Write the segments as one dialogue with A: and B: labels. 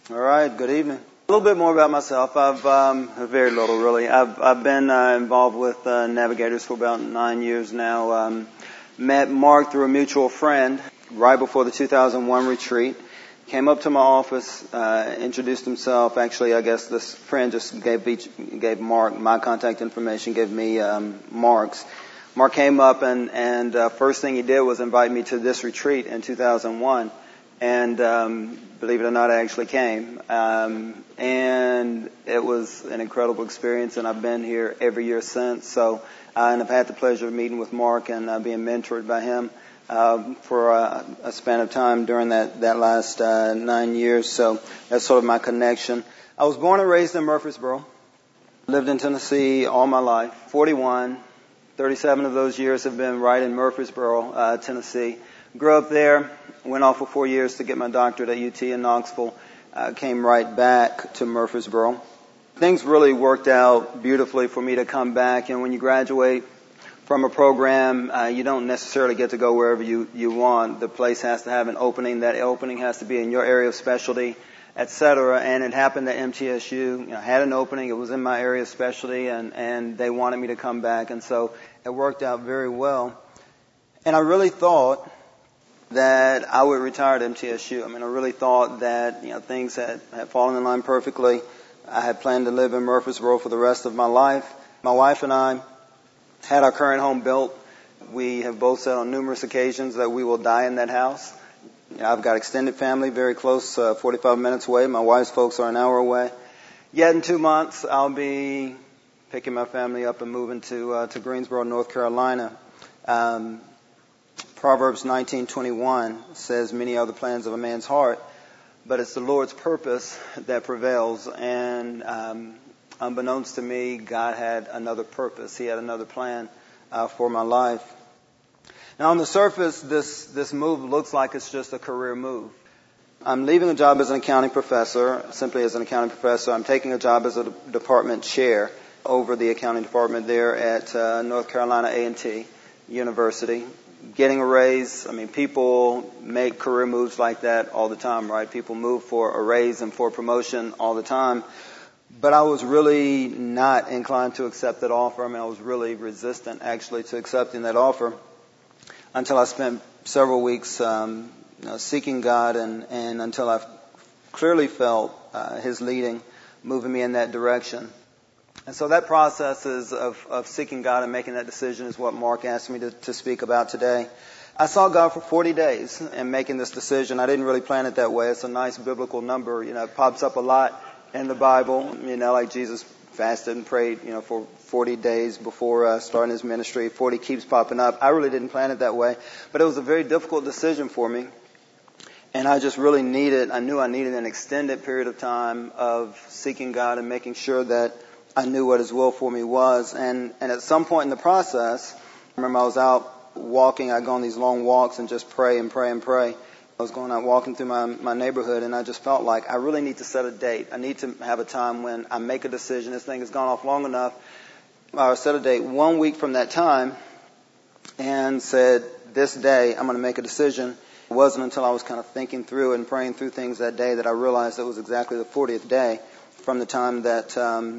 A: All right, good evening. A little bit more about myself. Very little really. I've been involved with Navigators for about 9 years now. Met Mark through a mutual friend right before the 2001 retreat. Came up to my office, introduced himself. Actually, I guess this friend just gave Mark my contact information, gave me Mark's. Mark came up and first thing he did was invite me to this retreat in 2001. And believe it or not, I actually came. And it was an incredible experience, and I've been here every year since. So, and I've had the pleasure of meeting with Mark and being mentored by him for a span of time during that last 9 years. So that's sort of my connection. I was born and raised in Murfreesboro. Lived in Tennessee all my life. 37 of those years have been right in Murfreesboro, Tennessee. Grew up there. Went off for 4 years to get my doctorate at UT in Knoxville. Came right back to Murfreesboro. Things really worked out beautifully for me to come back. And when you graduate from a program, you don't necessarily get to go wherever you want. The place has to have an opening. That opening has to be in your area of specialty, etc. And it happened that MTSU had an opening. It was in my area of specialty, and they wanted me to come back. And so it worked out very well. And I really thought that I would retire at MTSU. I really thought that things had fallen in line perfectly. I had planned to live in Murfreesboro for the rest of my life. My wife and I had our current home built. We have both said on numerous occasions that we will die in that house. I've got extended family very close, 45 minutes away. My wife's folks are an hour away. Yet in 2 months, I'll be picking my family up and moving to Greensboro, North Carolina. Proverbs 19:21 says, "Many are the plans of a man's heart, but it's the Lord's purpose that prevails." And unbeknownst to me, God had another purpose. He had another plan for my life. Now, on the surface, this move looks like it's just a career move. I'm leaving a job as an accounting professor, simply as an accounting professor. I'm taking a job as a department chair over the accounting department there at North Carolina A&T University. Getting a raise. People make career moves like that all the time, right? People move for a raise and for promotion all the time. But I was really not inclined to accept that offer. I was really resistant, actually, to accepting that offer until I spent several weeks seeking God and until I clearly felt His leading, moving me in that direction. And so that process of seeking God and making that decision is what Mark asked me to speak about today. I saw God for 40 days in making this decision. I didn't really plan it that way. It's a nice biblical number. It pops up a lot in the Bible. Like Jesus fasted and prayed, for 40 days before starting His ministry. 40 keeps popping up. I really didn't plan it that way. But it was a very difficult decision for me. And I just really I knew I needed an extended period of time of seeking God and making sure that I knew what His will for me was. And at some point in the process, I remember I was out walking. I'd go on these long walks and just pray and pray and pray. I was going out walking through my neighborhood, and I just felt like I really need to set a date. I need to have a time when I make a decision. This thing has gone off long enough. I set a date 1 week from that time and said, this day I'm going to make a decision. It wasn't until I was kind of thinking through and praying through things that day that I realized it was exactly the 40th day from the time that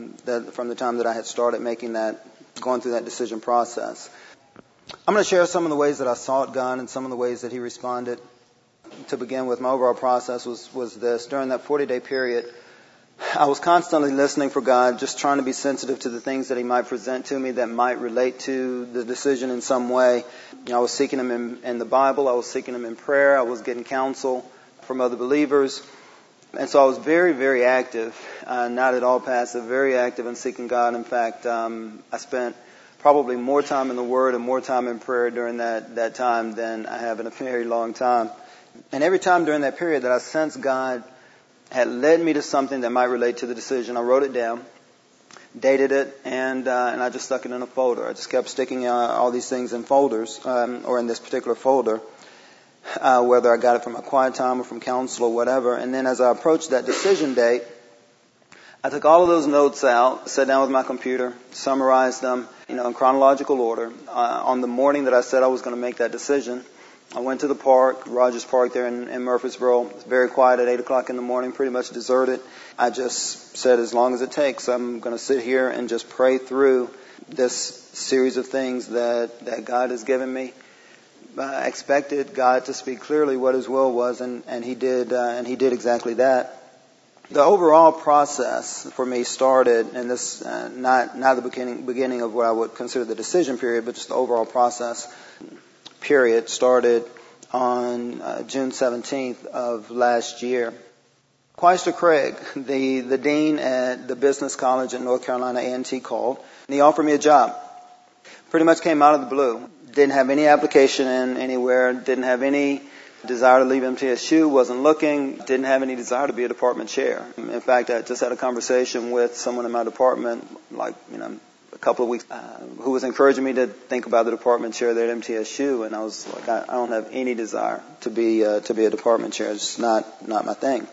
A: I had started going through that decision process. I'm going to share some of the ways that I sought God and some of the ways that He responded. To begin with, my overall process was this. During that 40-day period, I was constantly listening for God, just trying to be sensitive to the things that He might present to me that might relate to the decision in some way. I was seeking Him in the Bible. I was seeking Him in prayer. I was getting counsel from other believers. And so I was very, very active, not at all passive, very active in seeking God. In fact, I spent probably more time in the Word and more time in prayer during that time than I have in a very long time. And every time during that period that I sensed God had led me to something that might relate to the decision, I wrote it down, dated it, and I just stuck it in a folder. I just kept sticking all these things in folders, or in this particular folder, whether I got it from a quiet time or from counsel or whatever. And then as I approached that decision date, I took all of those notes out, sat down with my computer, summarized them, in chronological order. On the morning that I said I was going to make that decision, I went to the park, Rogers Park there in Murfreesboro. It's very quiet at 8 o'clock in the morning, pretty much deserted. I just said, as long as it takes, I'm going to sit here and just pray through this series of things that God has given me. I expected God to speak clearly what His will was, and He did exactly that. The overall process for me started, and this not the beginning of what I would consider the decision period, but just the overall process period started on June 17th of last year. Quaister Craig, the dean at the business college at North Carolina A&T, called, and he offered me a job. Pretty much came out of the blue. Didn't have any application in anywhere, didn't have any desire to leave MTSU, wasn't looking, didn't have any desire to be a department chair. In fact, I just had a conversation with someone in my department, a couple of weeks, who was encouraging me to think about the department chair there at MTSU, and I was like, I don't have any desire to be a department chair. It's not my thing.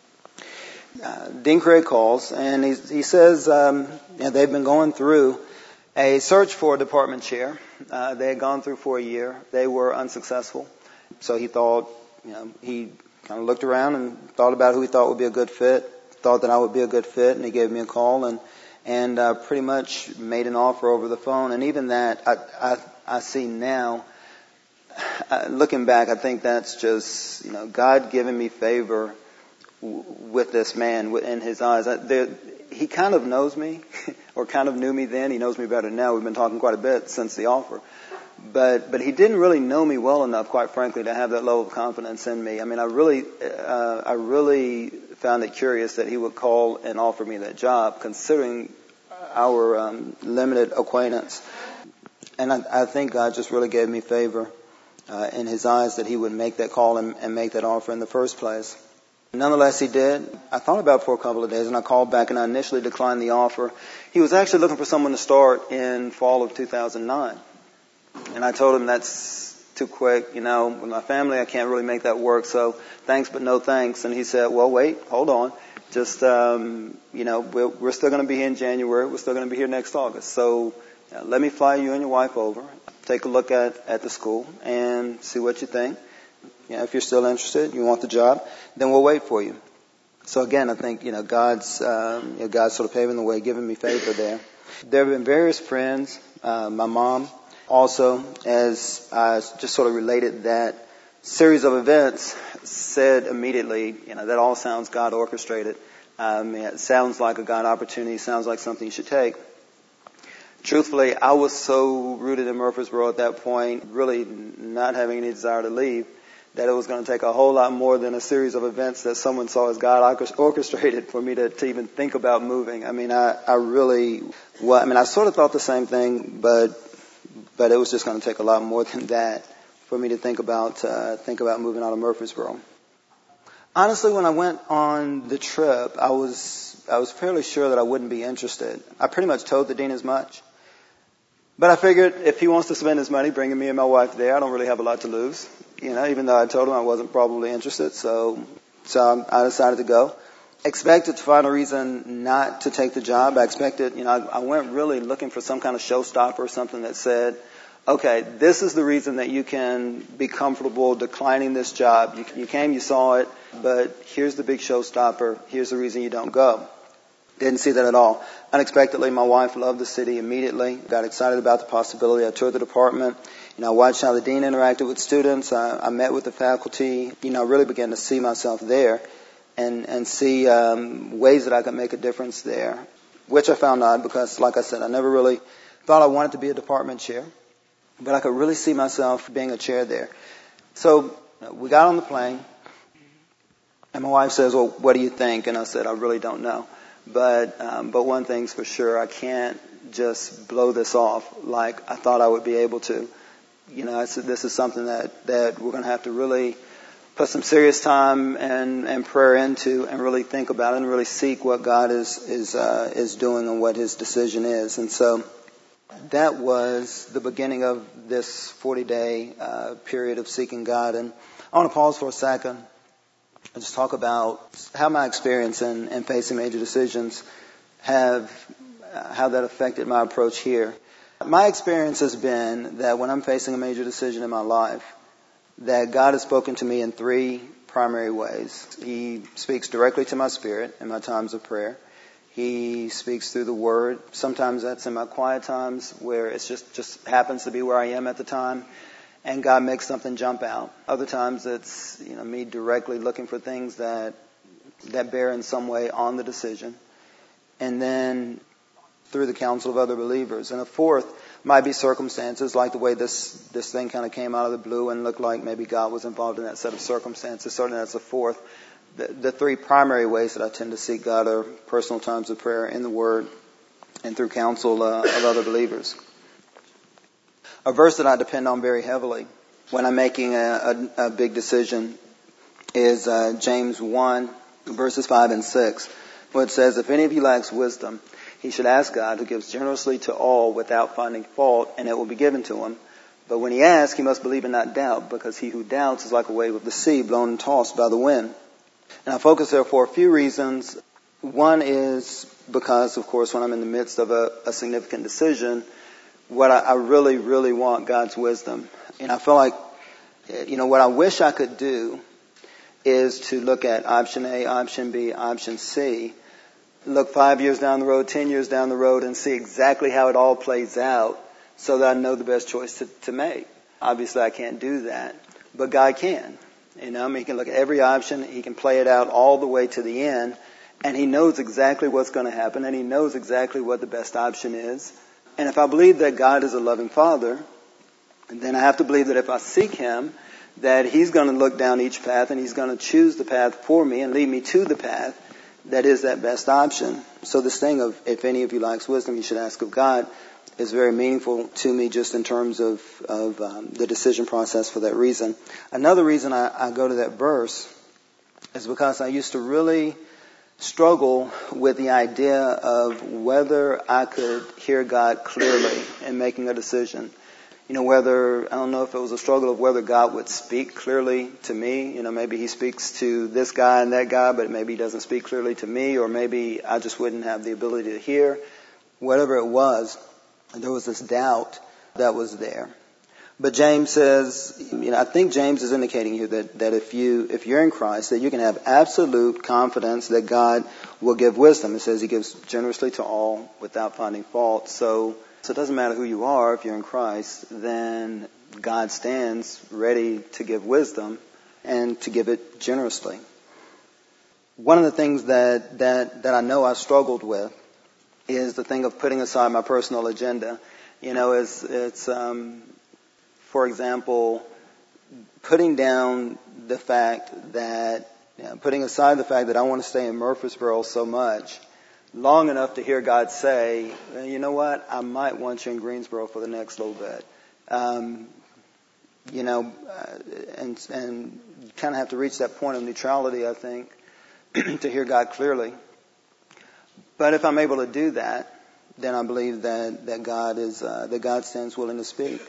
A: Dean Craig calls, and he says they've been going through a search for a department chair. They had gone through for a year. They were unsuccessful. So he thought, he kind of looked around and thought about who he thought would be a good fit, thought that I would be a good fit, and he gave me a call and pretty much made an offer over the phone. And even that, I see now, looking back, I think that's just, God giving me favor with this man in His eyes. He kind of knows me, or kind of knew me then. He knows me better now. We've been talking quite a bit since the offer. But he didn't really know me well enough, quite frankly, to have that level of confidence in me. I mean, I really found it curious that he would call and offer me that job, considering our limited acquaintance. And I think God just really gave me favor in His eyes that He would make that call and make that offer in the first place. Nonetheless, He did. I thought about it for a couple of days, and I called back, and I initially declined the offer. He was actually looking for someone to start in fall of 2009. And I told him that's too quick. With my family, I can't really make that work, so thanks but no thanks. And he said, well, wait, hold on. Just, we're still going to be here in January. We're still going to be here next August. So let me fly you and your wife over, take a look at the school, and see what you think. If you're still interested, you want the job, then we'll wait for you. So again, I think, God's sort of paving the way, giving me favor there. There have been various friends, my mom also, as I just sort of related that series of events, said immediately, that all sounds God orchestrated. It sounds like a God opportunity, sounds like something you should take. Truthfully, I was so rooted in Murfreesboro at that point, really not having any desire to leave, that it was going to take a whole lot more than a series of events that someone saw as God orchestrated for me to even think about moving. I mean, I sort of thought the same thing, but it was just going to take a lot more than that for me to think about moving out of Murfreesboro. Honestly, when I went on the trip, I was fairly sure that I wouldn't be interested. I pretty much told the dean as much. But I figured if he wants to spend his money bringing me and my wife there, I don't really have a lot to lose. Even though I told him I wasn't probably interested. So I decided to go. Expected to find a reason not to take the job. I expected, I went really looking for some kind of showstopper, something that said, okay, this is the reason that you can be comfortable declining this job. You came, you saw it, but here's the big showstopper. Here's the reason you don't go. Didn't see that at all. Unexpectedly, my wife loved the city immediately, got excited about the possibility. I toured the department. I watched how the dean interacted with students. I met with the faculty. I really began to see myself there and see ways that I could make a difference there, which I found odd because, like I said, I never really thought I wanted to be a department chair, but I could really see myself being a chair there. So we got on the plane, and my wife says, well, what do you think? And I said, I really don't know. But one thing's for sure, I can't just blow this off like I thought I would be able to. I said, this is something that we're going to have to really put some serious time and prayer into and really think about it and really seek what God is doing and what His decision is. And so that was the beginning of this 40-day period of seeking God. And I want to pause for a second and just talk about how my experience in facing major decisions how that affected my approach here. My experience has been that when I'm facing a major decision in my life, that God has spoken to me in three primary ways. He speaks directly to my spirit in my times of prayer. He speaks through the Word. Sometimes that's in my quiet times where it just happens to be where I am at the time, and God makes something jump out. Other times it's me directly looking for things that bear in some way on the decision, and then through the counsel of other believers. And a fourth might be circumstances, like the way this thing kind of came out of the blue and looked like maybe God was involved in that set of circumstances. Certainly that's a fourth. The three primary ways that I tend to seek God are personal times of prayer, in the Word, and through counsel of other believers. A verse that I depend on very heavily when I'm making a big decision is James 1, verses 5 and 6, where it says, "If any of you lacks wisdom, he should ask God, who gives generously to all without finding fault, and it will be given to him. But when he asks, he must believe and not doubt, because he who doubts is like a wave of the sea, blown and tossed by the wind." And I focus there for a few reasons. One is because, of course, when I'm in the midst of a significant decision, what I really, really want God's wisdom. And I feel like, what I wish I could do is to look at option A, option B, option C, look 5 years down the road, 10 years down the road, and see exactly how it all plays out so that I know the best choice to make. Obviously, I can't do that, but God can. He can look at every option. He can play it out all the way to the end, and he knows exactly what's going to happen, and he knows exactly what the best option is. And if I believe that God is a loving Father, then I have to believe that if I seek him, that he's going to look down each path, and he's going to choose the path for me and lead me to the path that is that best option. So this thing of, if any of you lacks wisdom, you should ask of God, is very meaningful to me just in terms of the decision process for that reason. Another reason I go to that verse is because I used to really struggle with the idea of whether I could hear God clearly in making a decision. Whether, I don't know if it was a struggle of whether God would speak clearly to me. Maybe he speaks to this guy and that guy, but maybe he doesn't speak clearly to me, or maybe I just wouldn't have the ability to hear. Whatever it was, there was this doubt that was there. But James says, I think James is indicating here that if you're in Christ, that you can have absolute confidence that God will give wisdom. It says he gives generously to all without finding fault. So it doesn't matter who you are. If you're in Christ, then God stands ready to give wisdom and to give it generously. One of the things that I know I struggled with is the thing of putting aside my personal agenda. It's for example, putting aside the fact that I want to stay in Murfreesboro so much, long enough to hear God say, you know what, I might want you in Greensboro for the next little bit. And you kind of have to reach that point of neutrality, I think, to hear God clearly. But if I'm able to do that, then I believe that God stands willing to speak.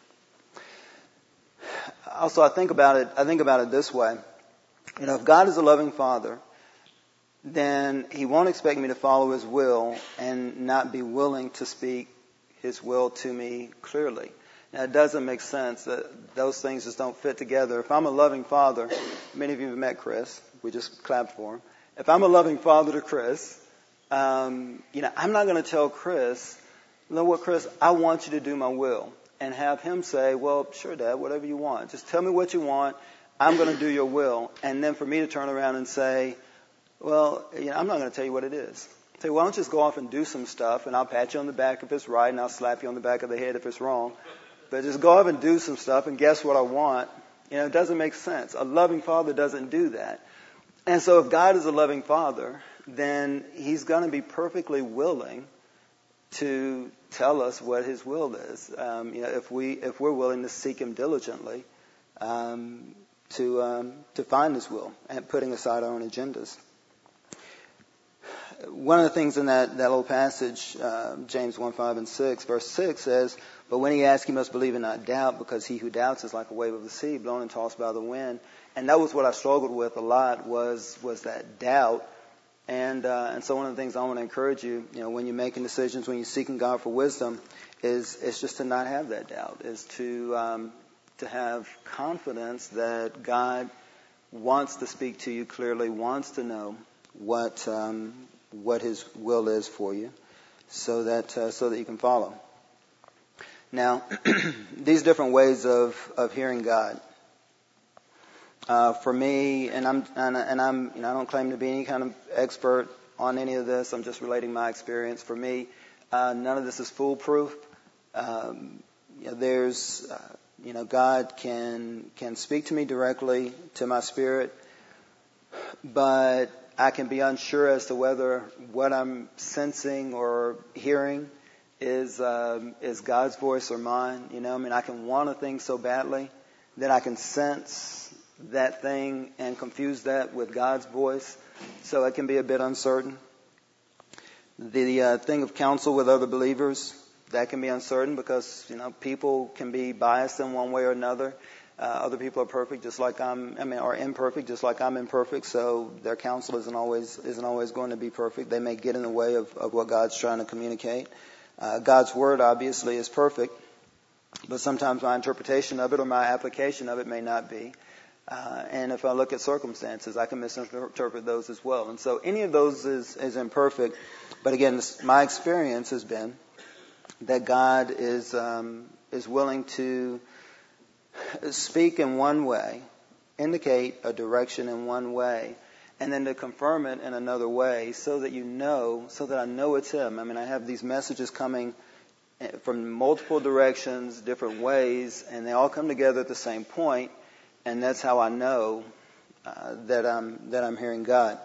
A: Also, I think about it this way. If God is a loving Father, then he won't expect me to follow his will and not be willing to speak his will to me clearly. Now, it doesn't make sense. That those things just don't fit together. If I'm a loving father, many of you have met Chris. We just clapped for him. If I'm a loving father to Chris, I'm not going to tell Chris, you know what, Chris, I want you to do my will. And have him say, well, sure, Dad, whatever you want. Just tell me what you want. I'm going to do your will. And then for me to turn around and say, well, I'm not going to tell you what it is. Say, why don't you just go off and do some stuff, and I'll pat you on the back if it's right, and I'll slap you on the back of the head if it's wrong. But just go off and do some stuff, and guess what I want? It doesn't make sense. A loving father doesn't do that. And so if God is a loving father, then he's going to be perfectly willing to tell us what his will is. If we're willing to seek him diligently, to find his will and putting aside our own agendas. One of the things in that little passage, James 1, 5 and 6, verse 6 says, but when he asks, he must believe and not doubt, because he who doubts is like a wave of the sea, blown and tossed by the wind. And that was what I struggled with a lot, was that doubt. And so one of the things I want to encourage you, when you're making decisions, when you're seeking God for wisdom, is just to not have that doubt, is to to have confidence that God wants to speak to you clearly, wants to know what His will is for you, so that you can follow. Now, these different ways of hearing God. For me, and I'm I don't claim to be any kind of expert on any of this. I'm just relating my experience. For me, none of this is foolproof. God can speak to me directly to my spirit, but I can be unsure as to whether what I'm sensing or hearing is God's voice or mine. I can want a thing so badly that I can sense that thing and confuse that with God's voice. So it can be a bit uncertain. The thing of counsel with other believers, that can be uncertain because, people can be biased in one way or another. Other people are perfect just like are imperfect just like I'm imperfect. So their counsel isn't always going to be perfect. They may get in the way of what God's trying to communicate. God's word obviously is perfect, but sometimes my interpretation of it or my application of it may not be. And if I look at circumstances, I can misinterpret those as well. And so any of those is imperfect. But again, my experience has been that God is willing to speak in one way, indicate a direction in one way, and then to confirm it in another way so that I know it's Him. I have these messages coming from multiple directions, different ways, and they all come together at the same point, and that's how I know that I'm hearing God.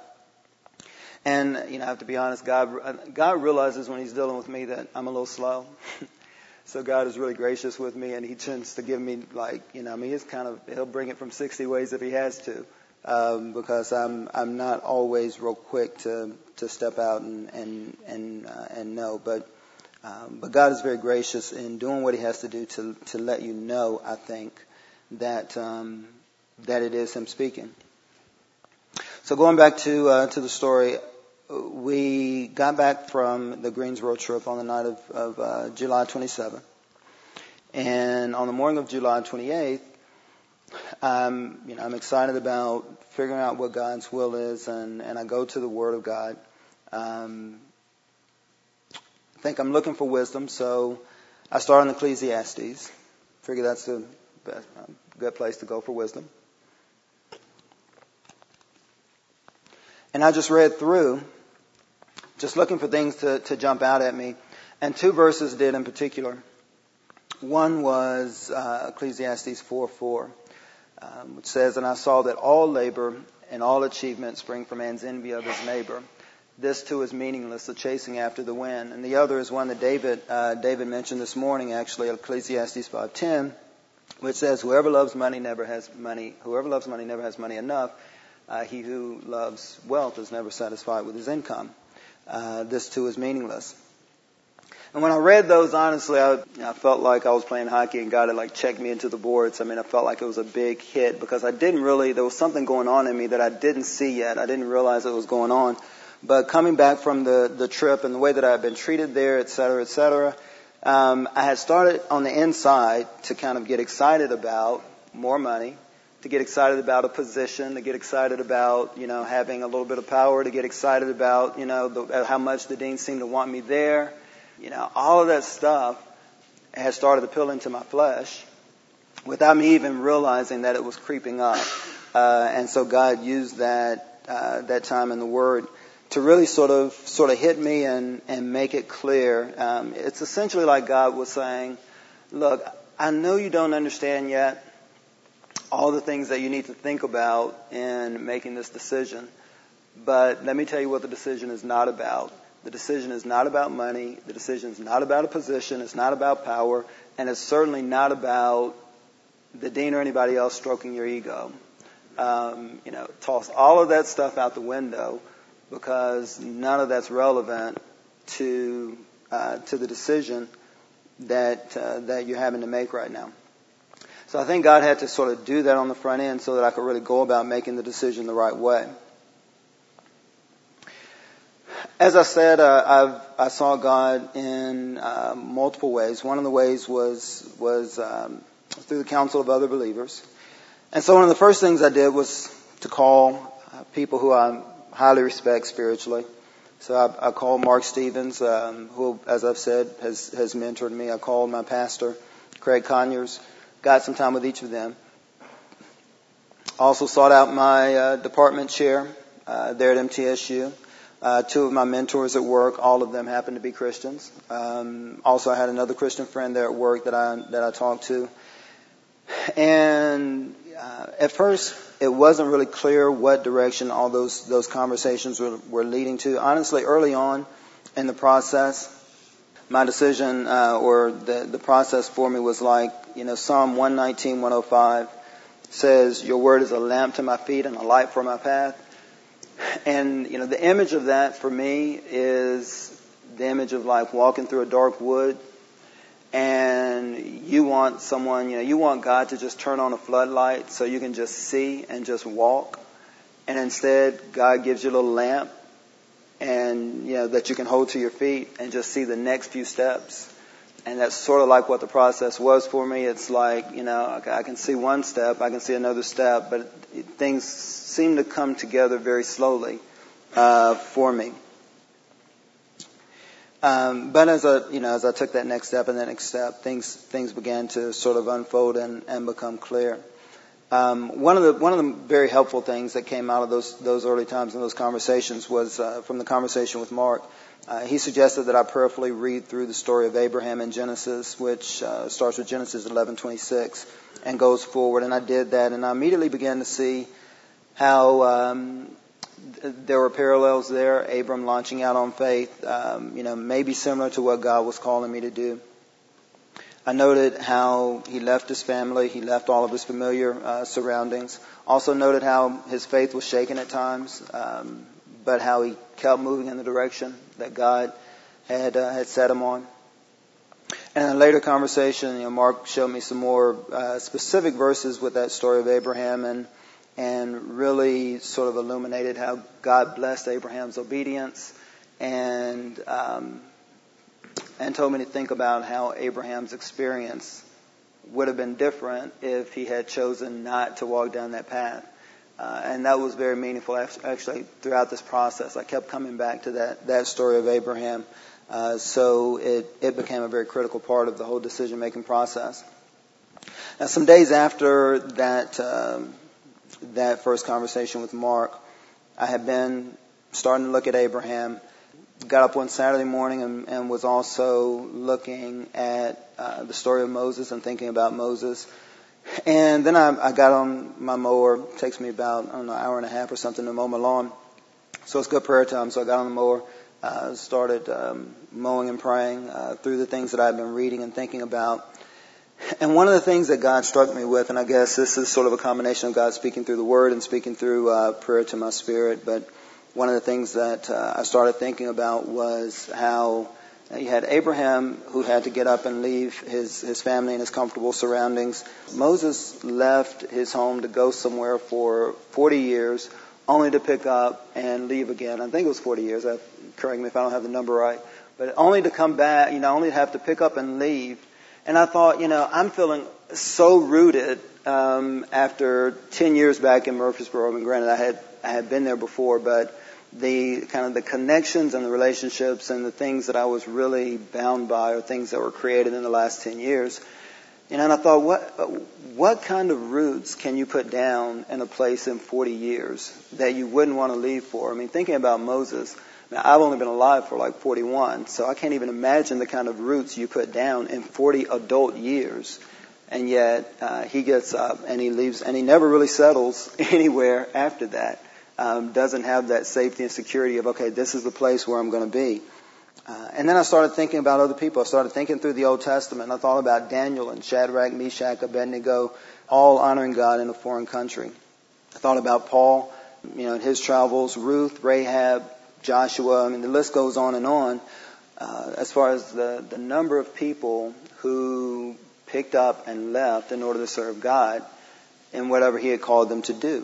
A: And I have to be honest, God realizes when He's dealing with me that I'm a little slow. So God is really gracious with me, and He tends to give me He'll bring it from 60 ways if He has to, because I'm not always real quick to step out and know. But God is very gracious in doing what He has to do to let you know, I think, that it is Him speaking. So going back to the story, we got back from the Greensboro trip on the night of July 27th. And on the morning of July 28th, I'm excited about figuring out what God's will is, and I go to the Word of God. I think I'm looking for wisdom, so I start on Ecclesiastes. Figure that's the best, good place to go for wisdom. And I just read through, just looking for things to jump out at me. And two verses did in particular. One was Ecclesiastes 4:4, which says, "And I saw that all labor and all achievement spring from man's envy of his neighbor. This too is meaningless, the chasing after the wind." And the other is one that David mentioned this morning, actually, Ecclesiastes 5:10, which says, "Whoever loves money never has money enough. He who loves wealth is never satisfied with his income. This too is meaningless." And when I read those, honestly, I felt like I was playing hockey and God had checked me into the boards. I felt like it was a big hit because there was something going on in me that I didn't see yet. I didn't realize it was going on. But coming back from the trip and the way that I had been treated there, et cetera, I had started on the inside to kind of get excited about more money, to get excited about a position, to get excited about, having a little bit of power, to get excited about, how much the dean seemed to want me there. All of that stuff has started appealing to my flesh without me even realizing that it was creeping up. And so God used that time in the Word to really sort of hit me and make it clear. It's essentially like God was saying, look, I know you don't understand yet all the things that you need to think about in making this decision, but let me tell you what the decision is not about. The decision is not about money. The decision is not about a position. It's not about power. And it's certainly not about the dean or anybody else stroking your ego. Toss all of that stuff out the window because none of that's relevant to the decision that you're having to make right now. So I think God had to sort of do that on the front end so that I could really go about making the decision the right way. As I said, I saw God in multiple ways. One of the ways was through the counsel of other believers. And so one of the first things I did was to call people who I highly respect spiritually. So I called Mark Stevens, who, as I've said, has mentored me. I called my pastor, Craig Conyers, got some time with each of them. Also sought out my department chair there at MTSU. Two of my mentors at work, all of them happened to be Christians. Also, I had another Christian friend there at work that I talked to. And at first, it wasn't really clear what direction all those conversations were leading to. Honestly, early on in the process, my decision or the process for me was like, Psalm 119, 105 says, "Your word is a lamp to my feet and a light for my path." And, the image of that for me is the image of like walking through a dark wood, and you want someone, you want God to just turn on a floodlight so you can just see and just walk. And instead, God gives you a little lamp and, that you can hold to your feet and just see the next few steps. And that's sort of like what the process was for me. It's like, I can see one step, I can see another step, but things seem to come together very slowly for me. But as I took that next step and that next step, things began to sort of unfold and become clear. One of the very helpful things that came out of those early times in those conversations was from the conversation with Mark. He suggested that I prayerfully read through the story of Abraham in Genesis, which starts with Genesis 11:26 and goes forward. And I did that, and I immediately began to see how there were parallels there. Abram launching out on faith, maybe similar to what God was calling me to do. I noted how he left his family, he left all of his familiar surroundings. Also noted how his faith was shaken at times, but how he kept moving in the direction that God had set him on. And in a later conversation, Mark showed me some more specific verses with that story of Abraham and really sort of illuminated how God blessed Abraham's obedience and told me to think about how Abraham's experience would have been different if he had chosen not to walk down that path. And that was very meaningful actually throughout this process. I kept coming back to that story of Abraham. So it became a very critical part of the whole decision-making process. Now, some days after that first conversation with Mark, I had been starting to look at Abraham. Got up one Saturday morning and was also looking at the story of Moses and thinking about Moses. And then I got on my mower. It takes me about, an hour and a half or something to mow my lawn. So it's good prayer time. So I got on the mower, started mowing and praying through the things that I've been reading and thinking about. And one of the things that God struck me with, and I guess this is sort of a combination of God speaking through the Word and speaking through prayer to my spirit, but one of the things that I started thinking about was how you had Abraham who had to get up and leave his family and his comfortable surroundings. Moses left his home to go somewhere for 40 years, only to pick up and leave again. I think it was 40 years. Correct me if I don't have the number right. But only to come back, only to have to pick up and leave. And I thought, I'm feeling so rooted after 10 years back in Murfreesboro. And granted, I had been there before, but the kind of the connections and the relationships and the things that I was really bound by are things that were created in the last 10 years. And I thought, what kind of roots can you put down in a place in 40 years that you wouldn't want to leave for? I mean, thinking about Moses, now I've only been alive for like 41, so I can't even imagine the kind of roots you put down in 40 adult years. And yet he gets up and he leaves, and he never really settles anywhere after that. Doesn't have that safety and security of, okay, this is the place where I'm going to be. And then I started thinking about other people. I started thinking through the Old Testament. I thought about Daniel and Shadrach, Meshach, Abednego, all honoring God in a foreign country. I thought about Paul, in his travels, Ruth, Rahab, Joshua. I mean, the list goes on and on as far as the number of people who picked up and left in order to serve God in whatever he had called them to do.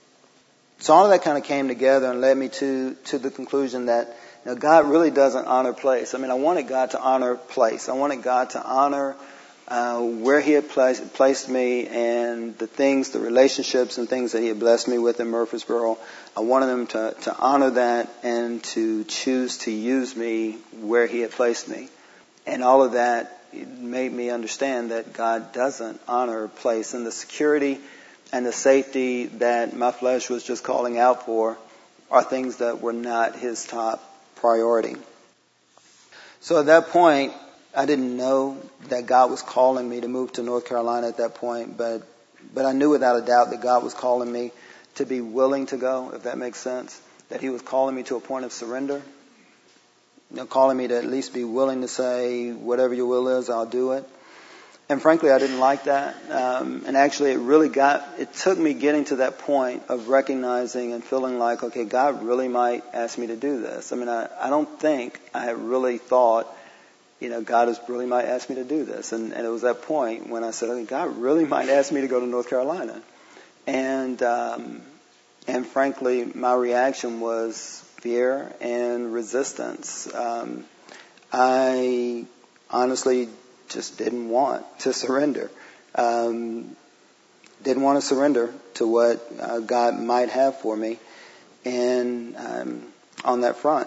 A: So all of that kind of came together and led me to the conclusion that God really doesn't honor place. I mean, I wanted God to honor place. I wanted God to honor where he had placed me and the relationships and things that he had blessed me with in Murfreesboro. I wanted him to honor that and to choose to use me where he had placed me. And all of that made me understand that God doesn't honor a place, and the security and the safety that my flesh was just calling out for are things that were not his top priority. So at that point, I didn't know that God was calling me to move to North Carolina at that point, but I knew without a doubt that God was calling me to be willing to go, if that makes sense, that he was calling me to a point of surrender, calling me to at least be willing to say, whatever your will is, I'll do it. And frankly, I didn't like that. And actually, it took me getting to that point of recognizing and feeling like, okay, God really might ask me to do this. I mean, I don't think I had really thought, God really might ask me to do this. And it was that point when I said, okay, God really might ask me to go to North Carolina. And frankly, my reaction was fear and resistance. I honestly just didn't want to surrender. Didn't want to surrender to what God might have for me, and on that front.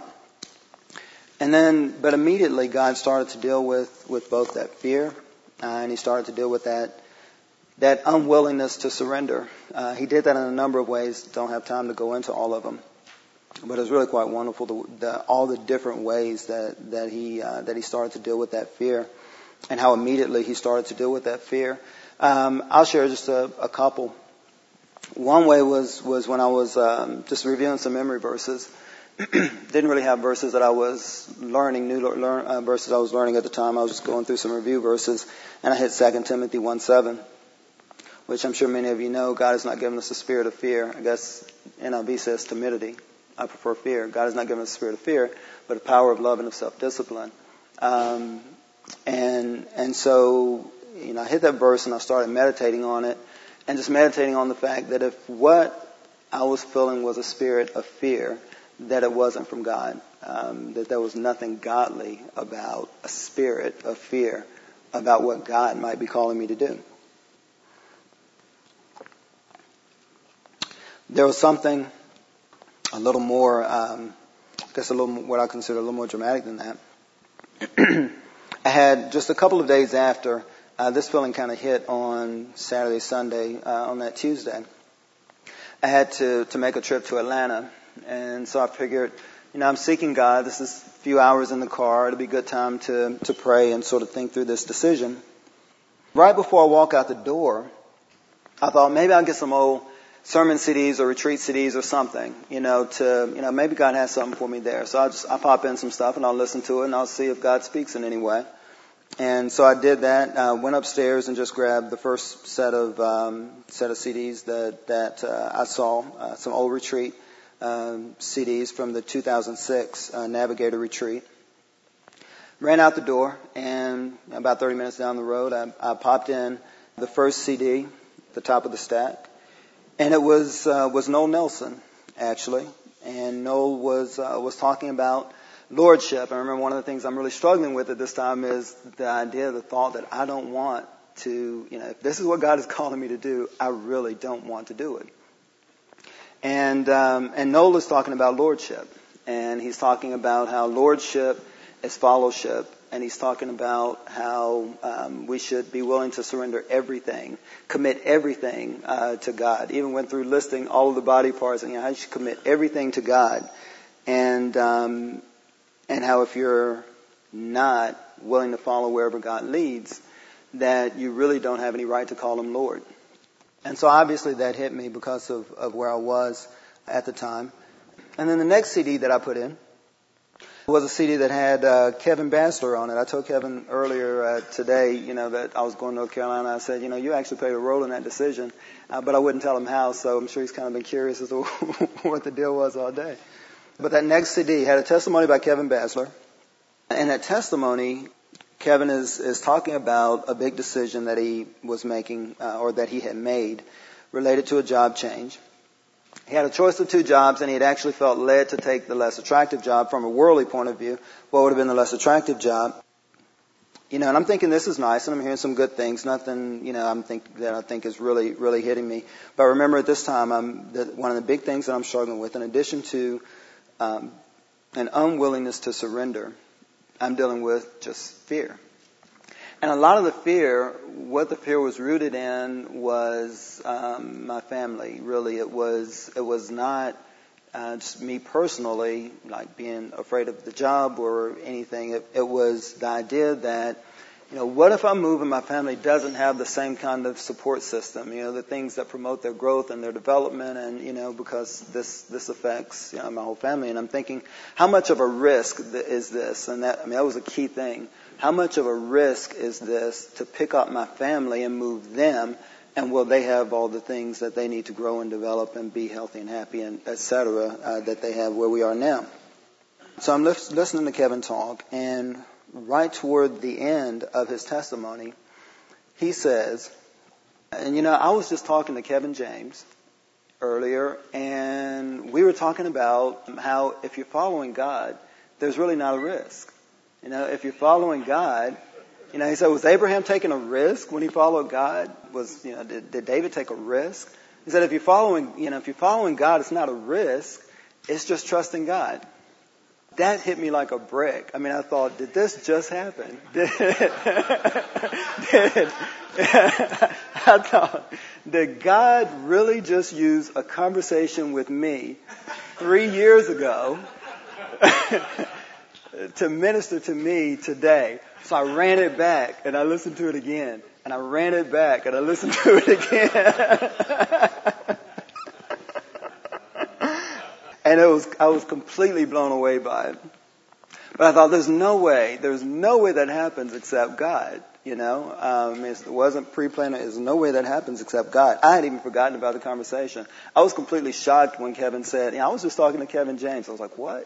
A: But immediately God started to deal with both that fear, and he started to deal with that unwillingness to surrender. He did that in a number of ways. Don't have time to go into all of them. But it was really quite wonderful, all the different ways that he started to deal with that fear, and how immediately he started to deal with that fear. I'll share just a couple. One way was when I was just reviewing some memory verses. Didn't really have verses that I was learning, verses I was learning at the time. I was just going through some review verses, and I hit 2 Timothy 1:7, which I'm sure many of you know. God has not given us a spirit of fear. I guess NIV says timidity. I prefer fear. God has not given us a spirit of fear, but a power of love and of self-discipline. And so, I hit that verse and I started meditating on it, and just meditating on the fact that if what I was feeling was a spirit of fear, that it wasn't from God, that there was nothing godly about a spirit of fear about what God might be calling me to do. There was something a little more, what I consider a little more dramatic than that. I had just a couple of days after, this feeling kind of hit on Saturday, Sunday, on that Tuesday. I had to make a trip to Atlanta. And so I figured, I'm seeking God. This is a few hours in the car. It'll be a good time to pray and sort of think through this decision. Right before I walk out the door, I thought maybe I'll get some old sermon CDs or retreat CDs or something, maybe God has something for me there. So I'll pop in some stuff and I'll listen to it and I'll see if God speaks in any way. And so I did that. Went upstairs and just grabbed the first set of CDs that I saw, some old retreat CDs from the 2006 Navigator retreat. Ran out the door, and about 30 minutes down the road, I popped in the first CD at the top of the stack. And it was Noel Nelson, actually. And Noel was talking about lordship. I remember one of the things I'm really struggling with at this time is the thought that I don't want to, if this is what God is calling me to do, I really don't want to do it. And Noel is talking about lordship. And he's talking about how lordship is fellowship. And he's talking about how we should be willing to surrender everything, commit everything to God. Even went through listing all of the body parts and how you should commit everything to God. And how if you're not willing to follow wherever God leads, that you really don't have any right to call him Lord. And so obviously that hit me because of where I was at the time. And then the next CD that I put in was a CD that had Kevin Bassler on it. I told Kevin earlier today, that I was going to North Carolina. I said, you actually played a role in that decision, but I wouldn't tell him how, so I'm sure he's kind of been curious as to what the deal was all day. But that next CD had a testimony by Kevin Bassler. And that testimony, Kevin is talking about a big decision that he was making, or that he had made, related to a job change. He had a choice of two jobs, and he had actually felt led to take the less attractive job from a worldly point of view. What would have been the less attractive job? and I'm thinking this is nice, and I'm hearing some good things. Nothing, I think is really, really hitting me. But remember, at this time, one of the big things that I'm struggling with, in addition to an unwillingness to surrender, I'm dealing with just fear. And a lot of the fear, what the fear was rooted in was my family. Really, it was not just me personally, like being afraid of the job or anything. It was the idea that, what if I move and my family doesn't have the same kind of support system? The things that promote their growth and their development, and because this affects my whole family. And I'm thinking, how much of a risk is this? And that was a key thing. How much of a risk is this to pick up my family and move them? And will they have all the things that they need to grow and develop and be healthy and happy and et cetera that they have where we are now? So I'm listening to Kevin talk, and right toward the end of his testimony, he says, and I was just talking to Kevin James earlier, and we were talking about how if you're following God, there's really not a risk. If you're following God, he said, was Abraham taking a risk when he followed God? Did David take a risk? He said, if you're following God, it's not a risk. It's just trusting God. That hit me like a brick. I thought, did this just happen? I thought, did God really just use a conversation with me 3 years ago to minister to me today? So I ran it back and I listened to it again. And I ran it back and I listened to it again. And I was completely blown away by it. But I thought, there's no way that happens except God. It wasn't pre-planned. There's no way that happens except God. I had even forgotten about the conversation. I was completely shocked when Kevin said, I was just talking to Kevin James. I was like, what?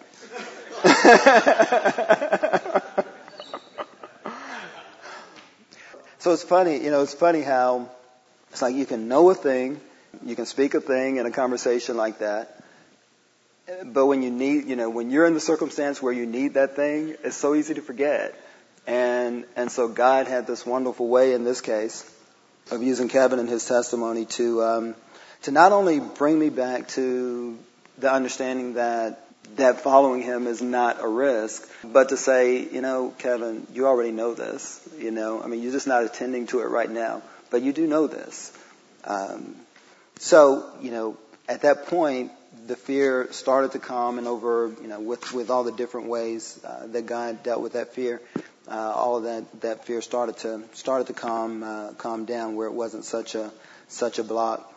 A: So it's funny how it's like you can know a thing, you can speak a thing in a conversation like that, but when when you're in the circumstance where you need that thing, it's so easy to forget. And so God had this wonderful way in this case of using Kevin and his testimony to not only bring me back to the understanding that following him is not a risk, but to say, Kevin, you already know this, you're just not attending to it right now, but you do know this. So, at that point, the fear started to calm, and over, with all the different ways that God dealt with that fear, all of that fear started to calm down where it wasn't such a block.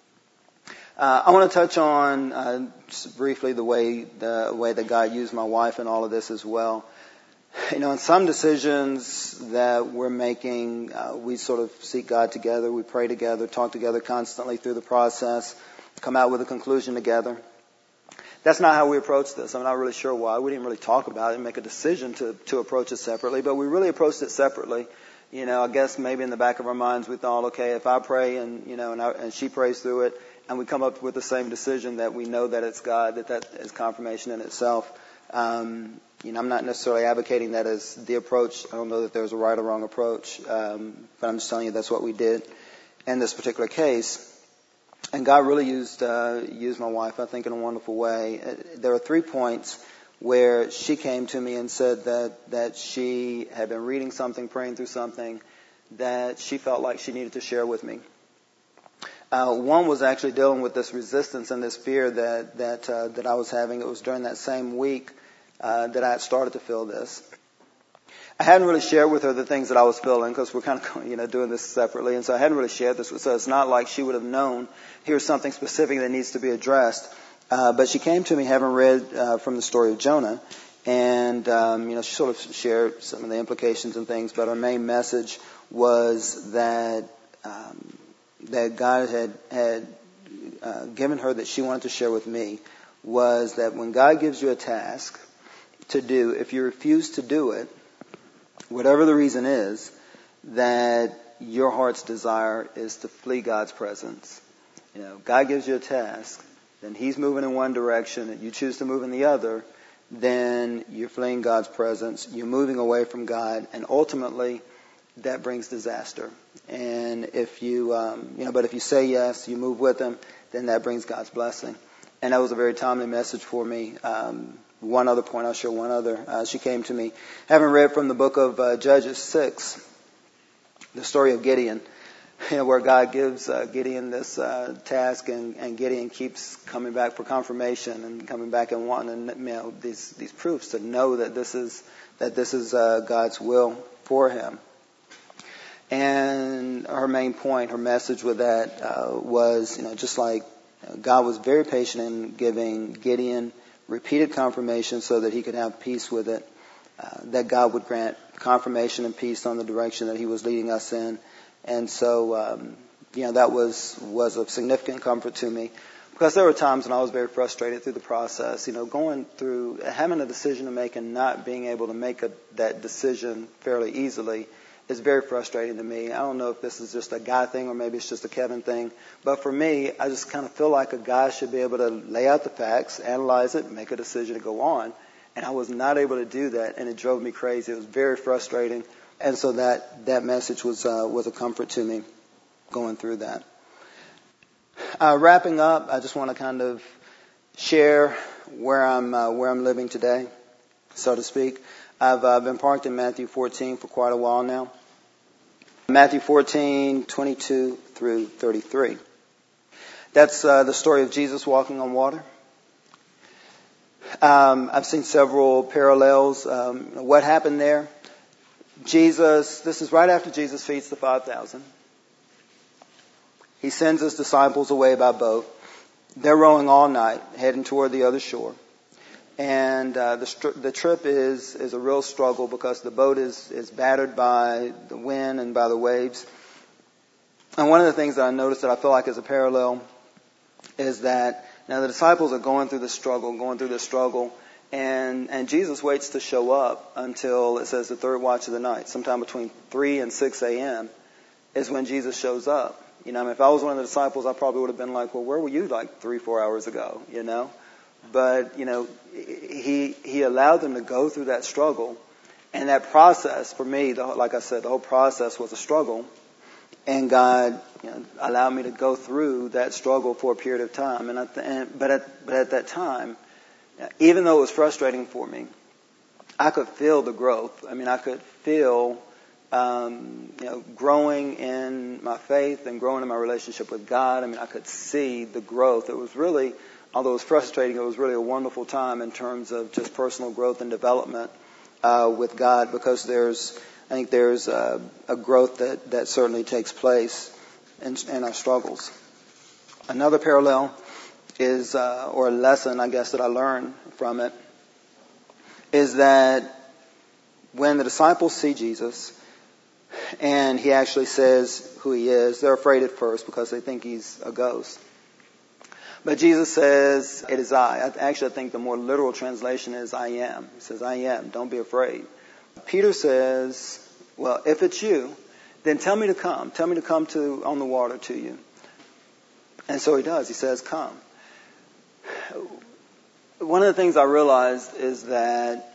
A: I want to touch on just briefly the way that God used my wife in all of this as well. In some decisions that we're making, we sort of seek God together, we pray together, talk together constantly through the process, come out with a conclusion together. That's not how we approach this. I'm not really sure why. We didn't really talk about it and make a decision to approach it separately, but we really approached it separately. I guess maybe in the back of our minds we thought, okay, if I pray and she prays through it, and we come up with the same decision, that we know that it's God, that is confirmation in itself. I'm not necessarily advocating that as the approach. I don't know that there's a right or wrong approach, but I'm just telling you that's what we did in this particular case. And God really used my wife, I think, in a wonderful way. There are 3 points where she came to me and said that she had been reading something, praying through something that she felt like she needed to share with me. One was actually dealing with this resistance and this fear that I was having. It was during that same week that I had started to feel this. I hadn't really shared with her the things that I was feeling because we're kind of doing this separately, and so I hadn't really shared this with her. So it's not like she would have known here's something specific that needs to be addressed. But she came to me having read from the story of Jonah, and she sort of shared some of the implications and things. But her main message was that God had given her that she wanted to share with me was that when God gives you a task to do, if you refuse to do it, whatever the reason is, that your heart's desire is to flee God's presence. God gives you a task, then He's moving in one direction and you choose to move in the other, then you're fleeing God's presence, you're moving away from God, and ultimately that brings disaster. And if you, but if you say yes, you move with Him, then that brings God's blessing. And that was a very timely message for me. One other point, I'll share one other. She came to me, having read from the book of Judges 6, the story of Gideon, where God gives Gideon this task, and Gideon keeps coming back for confirmation and coming back and wanting these proofs to know that this is God's will for him. And her main point, her message with that was, just like God was very patient in giving Gideon repeated confirmation so that he could have peace with it, that God would grant confirmation and peace on the direction that He was leading us in. And so, that was of significant comfort to me, because there were times when I was very frustrated through the process, going through having a decision to make and not being able to make that decision fairly easily is very frustrating to me. I don't know if this is just a guy thing or maybe it's just a Kevin thing, but for me, I just kind of feel like a guy should be able to lay out the facts, analyze it, make a decision to go on. And I was not able to do that, and it drove me crazy. It was very frustrating. And so that message was a comfort to me going through that. Wrapping up, I just want to kind of share where I'm living today, so to speak. I've been parked in Matthew 14 for quite a while now. Matthew 14:22 through 33. That's the story of Jesus walking on water. I've seen several parallels. What happened there? This is right after Jesus feeds the 5,000. He sends His disciples away by boat. They're rowing all night, heading toward the other shore. And the trip is a real struggle, because the boat is battered by the wind and by the waves. And one of the things that I noticed that I feel like is a parallel is that now the disciples are going through this struggle, and Jesus waits to show up until, it says, the third watch of the night. Sometime between 3 and 6 a.m. is when Jesus shows up. If I was one of the disciples, I probably would have been like, well, where were you like 3-4 hours ago, But, he allowed them to go through that struggle. And that process, for me, like I said, the whole process was a struggle. And God allowed me to go through that struggle for a period of time. But at that time, even though it was frustrating for me, I could feel the growth. I could feel, growing in my faith and growing in my relationship with God. I could see the growth. It was really, although it was frustrating, it was really a wonderful time in terms of just personal growth and development with God, because I think there's a growth that certainly takes place in our struggles. Another parallel is, or a lesson, I guess, that I learned from it, is that when the disciples see Jesus and He actually says who He is, they're afraid at first because they think He's a ghost. But Jesus says, "It is I." I think the more literal translation is, "I am." He says, "I am. Don't be afraid." Peter says, "Well, if it's you, then tell me to come. Tell me to come on the water to you." And so He does. He says, "Come." One of the things I realized is that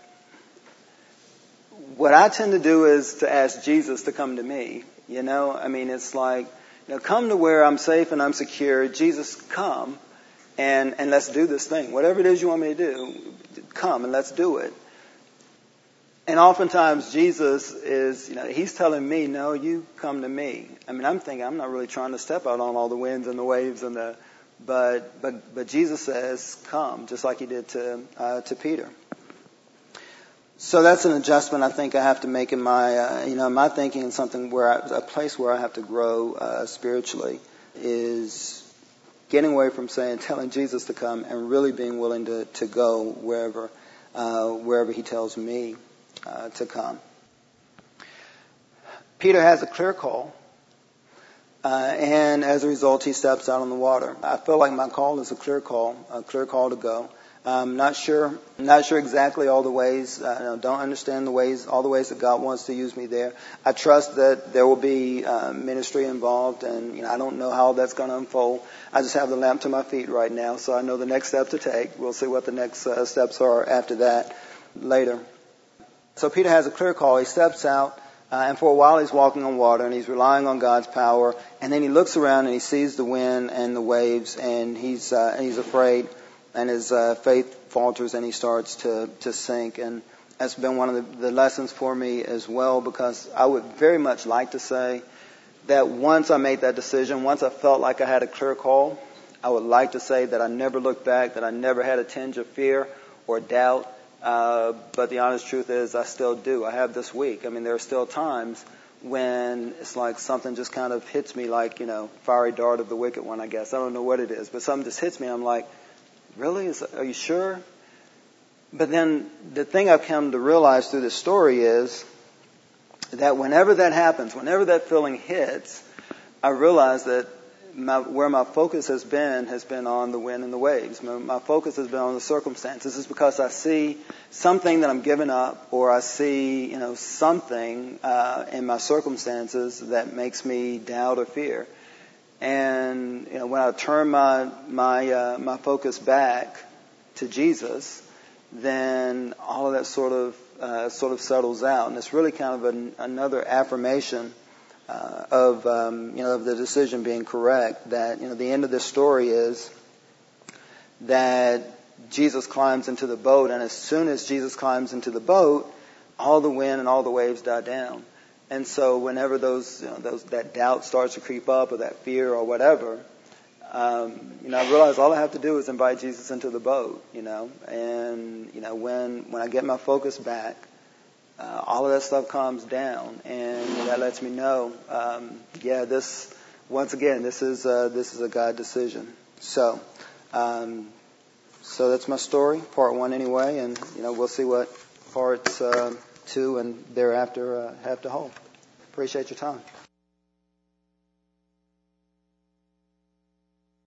A: what I tend to do is to ask Jesus to come to me. It's like, come to where I'm safe and I'm secure. Jesus, come and let's do this thing. Whatever it is you want me to do, come and let's do it. And oftentimes Jesus is, He's telling me, no, you come to me. I'm thinking, I'm not really trying to step out on all the winds and the waves but Jesus says, come, just like He did to Peter. So that's an adjustment I think I have to make in my thinking, and something a place where I have to grow spiritually, is getting away from telling Jesus to come and really being willing to go wherever He tells me to come. Peter has a clear call, and as a result, he steps out on the water. I feel like my call is a clear call to go. Not sure exactly all the ways. Don't understand all the ways that God wants to use me there. I trust that there will be ministry involved, and I don't know how that's going to unfold. I just have the lamp to my feet right now, so I know the next step to take. We'll see what the next steps are after that later. So Peter has a clear call. He steps out, and for a while he's walking on water, and he's relying on God's power. And then he looks around and he sees the wind and the waves, and he's afraid. And his faith falters and he starts to sink. And that's been one of the lessons for me as well, because I would very much like to say that once I made that decision, once I felt like I had a clear call, I would like to say that I never looked back, that I never had a tinge of fear or doubt. But the honest truth is I still do. I have this week. I mean, there are still times when it's like something just kind of hits me like, fiery dart of the wicked one, I guess. I don't know what it is, but something just hits me. I'm like, really? Are you sure? But then the thing I've come to realize through this story is that whenever that happens, whenever that feeling hits, I realize that where my focus has been on the wind and the waves. My focus has been on the circumstances. It's because I see something that I'm giving up, or I see something in my circumstances that makes me doubt or fear. And when I turn my focus back to Jesus, then all of that sort of settles out, and it's really kind of another affirmation of the decision being correct. That the end of this story is that Jesus climbs into the boat, and as soon as Jesus climbs into the boat, all the wind and all the waves die down. And so whenever that doubt starts to creep up, or that fear or whatever, I realize all I have to do is invite Jesus into the boat, and when I get my focus back, all of that stuff calms down, and that lets me know, this is a God decision. So that's my story, part one anyway, and we'll see what parts 2 and thereafter have to hold. Appreciate your time.